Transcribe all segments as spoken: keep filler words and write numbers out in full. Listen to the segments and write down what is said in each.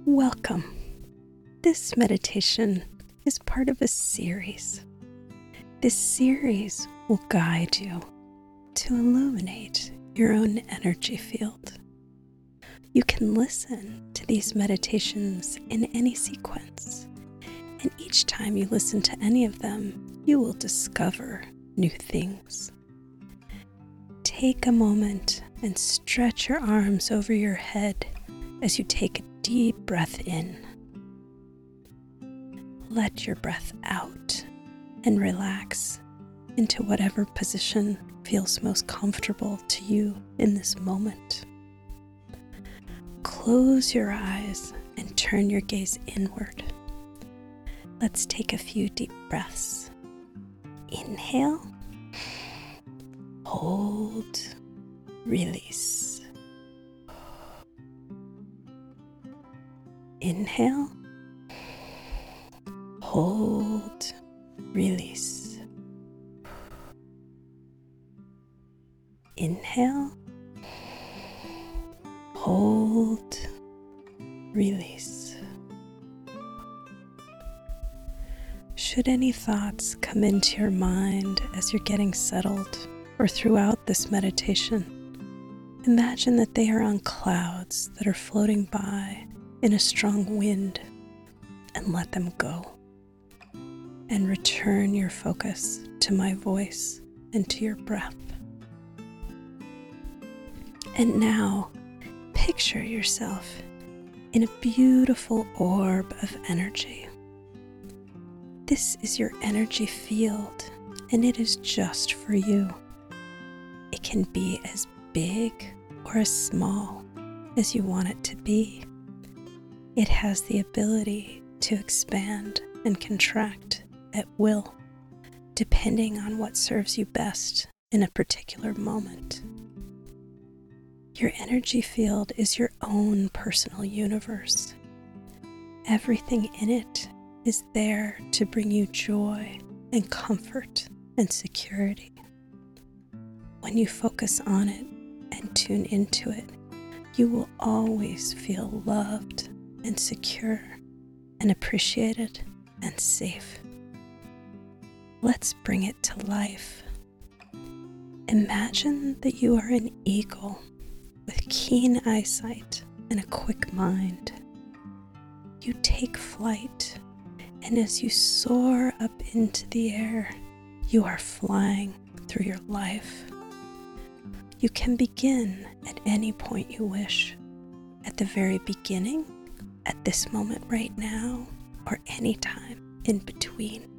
Welcome. This meditation is part of a series. This series will guide you to illuminate your own energy field. You can listen to these meditations in any sequence, and each time you listen to any of them, you will discover new things. Take a moment and stretch your arms over your head as you take a deep breath in. Let your breath out and relax into whatever position feels most comfortable to you in this moment. Close your eyes and turn your gaze inward. Let's take a few deep breaths. Inhale, hold, release. Inhale, hold, release. Inhale, hold, release. Should any thoughts come into your mind as you're getting settled or throughout this meditation, imagine that they are on clouds that are floating by in a strong wind, and let them go. And return your focus to my voice and to your breath. And now, picture yourself in a beautiful orb of energy. This is your energy field, and it is just for you. It can be as big or as small as you want it to be. It has the ability to expand and contract at will, depending on what serves you best in a particular moment. Your energy field is your own personal universe. Everything in it is there to bring you joy and comfort and security. When you focus on it and tune into it, you will always feel loved and secure and appreciated and safe. Let's bring it to life. Imagine that you are an eagle with keen eyesight and a quick mind. You take flight, and as you soar up into the air, you are flying through your life. You can begin at any point you wish, at the very beginning, at this moment right now, or any time in between.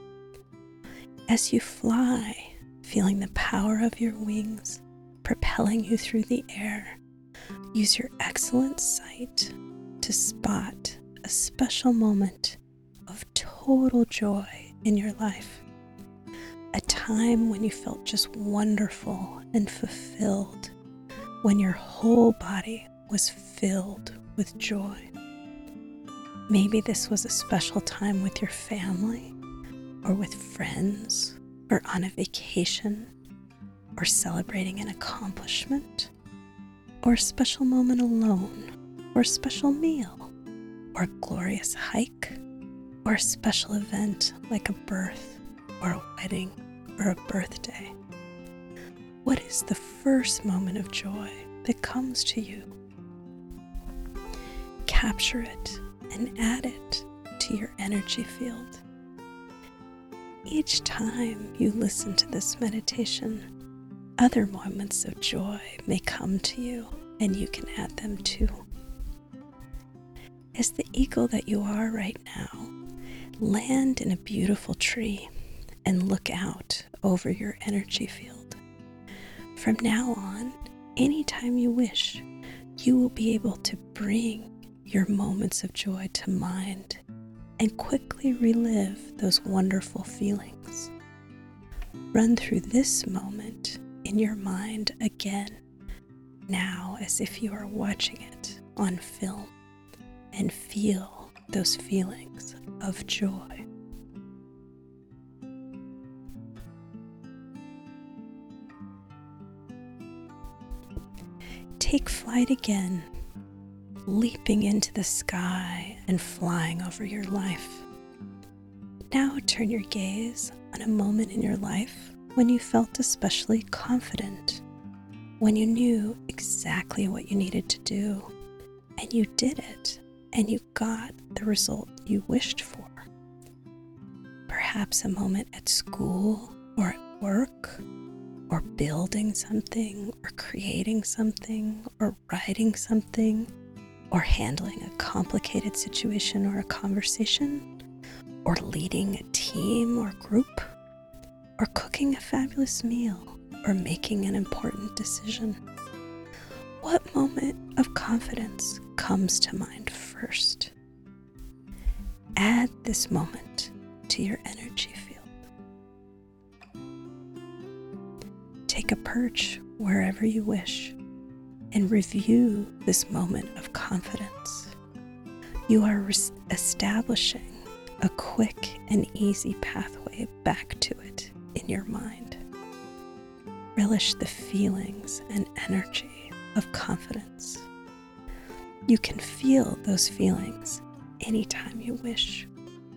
As you fly, feeling the power of your wings propelling you through the air, use your excellent sight to spot a special moment of total joy in your life. A time when you felt just wonderful and fulfilled, when your whole body was filled with joy. Maybe this was a special time with your family, or with friends, or on a vacation, or celebrating an accomplishment, or a special moment alone, or a special meal, or a glorious hike, or a special event like a birth, or a wedding, or a birthday. What is the first moment of joy that comes to you? Capture it and add it to your energy field. Each time you listen to this meditation, other moments of joy may come to you, and you can add them too. As the eagle that you are right now, land in a beautiful tree and look out over your energy field. From now on, anytime you wish, you will be able to bring your moments of joy to mind and quickly relive those wonderful feelings. Run through this moment in your mind again, now as if you are watching it on film, and feel those feelings of joy. Take flight again leaping into the sky and flying over your life. Now turn your gaze on a moment in your life when you felt especially confident, when you knew exactly what you needed to do, and you did it, and you got the result you wished for. Perhaps a moment at school or at work, or building something, or creating something, or writing something, or handling a complicated situation or a conversation, or leading a team or group, or cooking a fabulous meal, or making an important decision. What moment of confidence comes to mind first? Add this moment to your energy field. Take a perch wherever you wish and review this moment of confidence. You are re- establishing a quick and easy pathway back to it in your mind. Relish the feelings and energy of confidence. You can feel those feelings anytime you wish.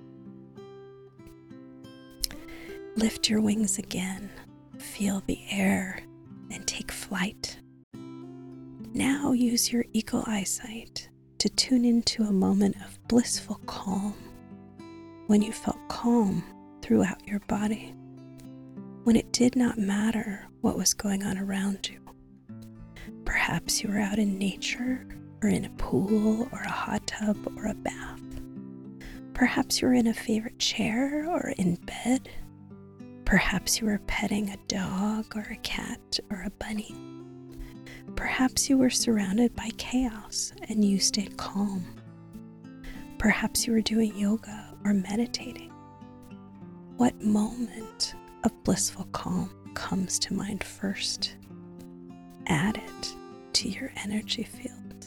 Lift your wings again, feel the air, and take flight. Now use your eagle eyesight to tune into a moment of blissful calm, when you felt calm throughout your body, when it did not matter what was going on around you. Perhaps you were out in nature, or in a pool, or a hot tub, or a bath. Perhaps you were in a favorite chair, or in bed. Perhaps you were petting a dog, or a cat, or a bunny. Perhaps you were surrounded by chaos and you stayed calm. Perhaps you were doing yoga or meditating. What moment of blissful calm comes to mind first? Add it to your energy field.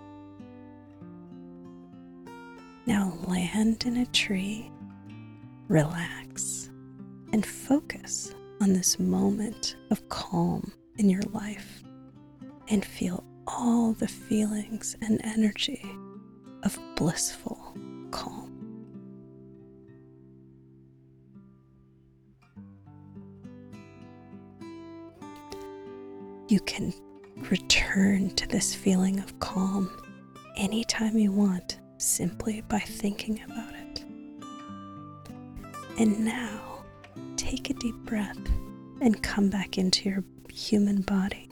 Now land in a tree, relax, and focus on this moment of calm in your life, and feel all the feelings and energy of blissful calm. You can return to this feeling of calm anytime you want, simply by thinking about it. And now, take a deep breath and come back into your human body.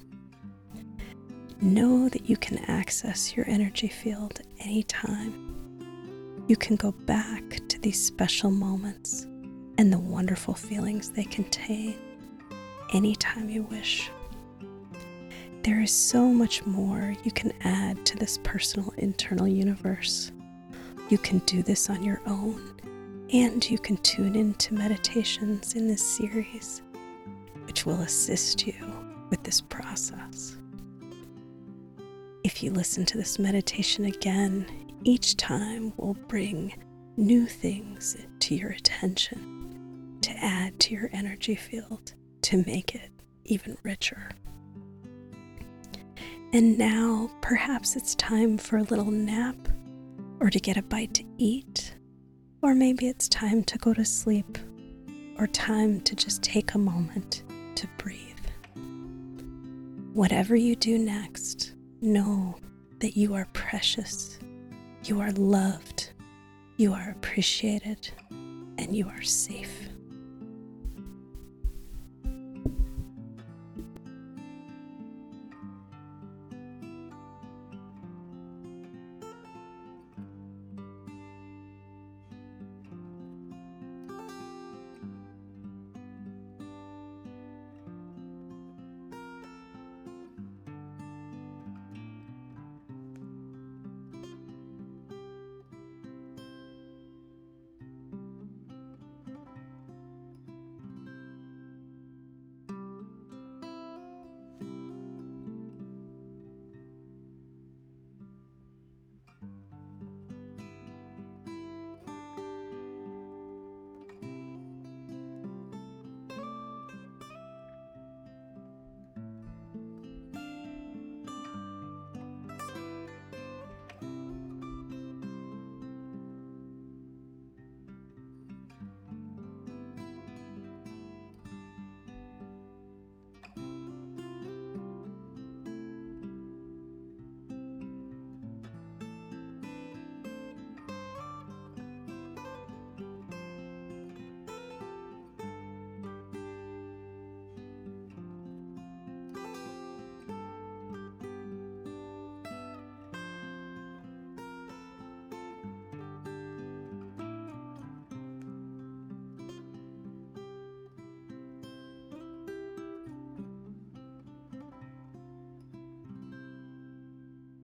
Know that you can access your energy field anytime. You can go back to these special moments and the wonderful feelings they contain anytime you wish. There is so much more you can add to this personal internal universe. You can do this on your own, and you can tune into meditations in this series, which will assist you with this process. If you listen to this meditation again, each time will bring new things to your attention to add to your energy field to make it even richer. And now perhaps it's time for a little nap, or to get a bite to eat, or maybe it's time to go to sleep, or time to just take a moment to breathe. Whatever you do next, know that you are precious, you are loved, you are appreciated, and you are safe.